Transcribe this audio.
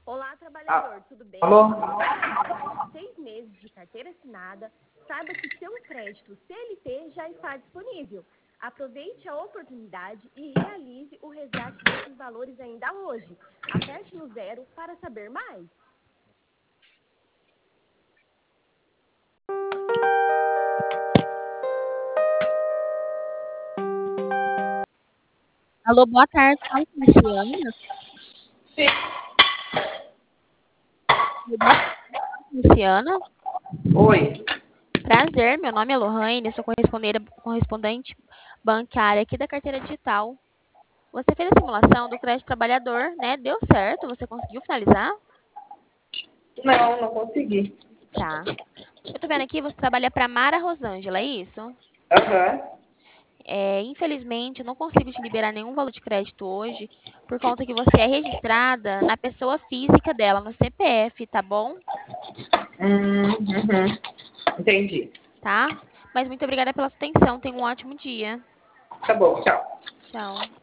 Olá, trabalhador, tudo bem? Alô? Você tem mais de 6 meses de carteira assinada, saiba que seu crédito CLT já está disponível. Aproveite a oportunidade e realize o resgate desses valores ainda hoje. Aperte no 0 para saber mais. Alô, boa tarde. Fala com a Luciana. Sim. Boa tarde, Luciana. Oi. Prazer, meu nome é Lohane, sou correspondente bancária aqui da carteira digital. Você fez a simulação do crédito trabalhador, né? Deu certo? Você conseguiu finalizar? Não consegui. Tá. Eu tô vendo aqui, você trabalha para Mara Rosângela, é isso? Aham. Infelizmente, eu não consigo te liberar nenhum valor de crédito hoje, por conta que você é registrada na pessoa física dela, no CPF, tá bom? Uhum. Entendi. Tá? Mas muito obrigada pela sua atenção. Tenha um ótimo dia. Tá bom, tchau. Tchau.